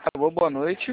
Alô, boa noite.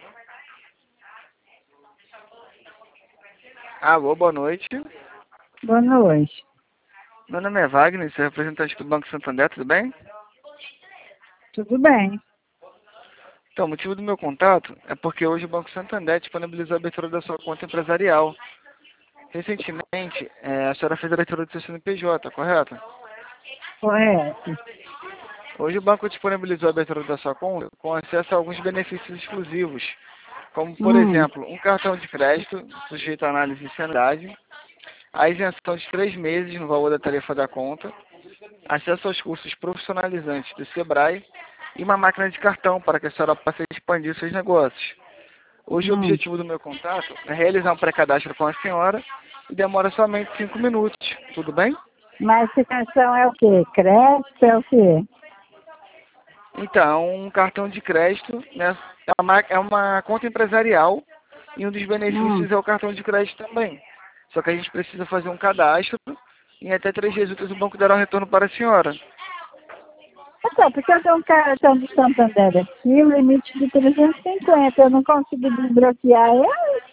Alô, boa noite. Boa noite. Meu nome é Wagner, sou representante do Banco Santander, tudo bem? Tudo bem? Então, o motivo do meu contato é porque hoje o Banco Santander disponibilizou a abertura da sua conta empresarial. Recentemente, a senhora fez a abertura do seu CNPJ, correto? Correto. Hoje o banco disponibilizou a abertura da sua conta com acesso a alguns benefícios exclusivos, como, por Hum, exemplo, um cartão de crédito sujeito à análise de sanidade, a isenção de 3 meses no valor da tarifa da conta, acesso aos cursos profissionalizantes do Sebrae e uma máquina de cartão para que a senhora possa expandir seus negócios. Hoje o hum. objetivo do meu contato é realizar um pré-cadastro com a senhora e demora somente 5 minutos, tudo bem? Mas essa cartão é o quê? Crédito é o quê? Então, um cartão de crédito, né, é uma conta empresarial e um dos Hum. benefícios é o cartão de crédito também. Só que a gente precisa fazer um cadastro e em até 3 dias úteis o banco dará um retorno para a senhora. Então, porque eu tenho um cartão de Santander aqui, o limite de 350, eu não consigo desbloquear ele.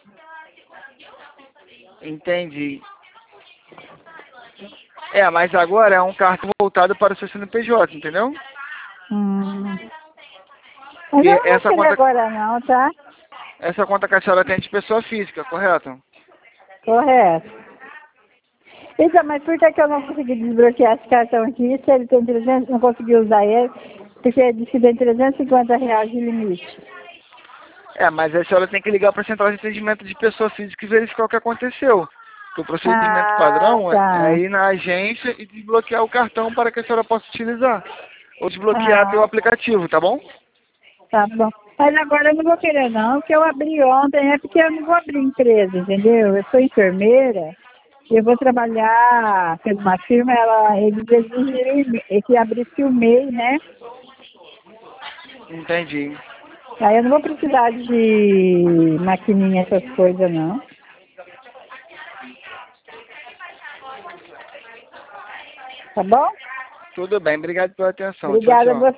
Entendi. Mas agora é um cartão voltado para o seu CNPJ, entendeu? Hum. Mas Porque eu não vou querer agora não, tá? essa conta que a senhora tem é de pessoa física, correto? Correto. Então, mas por que eu não consegui desbloquear esse cartão aqui, se ele tem 300, não consegui usar ele, porque diz que tem R$ 350 de limite. Mas a senhora tem que ligar para a central de atendimento de pessoa física e verificar o que aconteceu. Porque o procedimento Ah, padrão é tá. ir na agência e desbloquear o cartão para que a senhora possa utilizar. Ou desbloquear pelo Ah, aplicativo, tá bom? tá bom. Mas agora eu não vou querer não, porque eu abri ontem, é porque eu não vou abrir empresa, entendeu? Eu sou enfermeira, eu vou trabalhar por uma firma, eles exigem que abrisse o MEI, né? Entendi. Aí eu não vou precisar de maquininha, essas coisas não. Tá bom? Tudo bem, obrigado pela atenção. Tchau, Obrigada a tchau. você.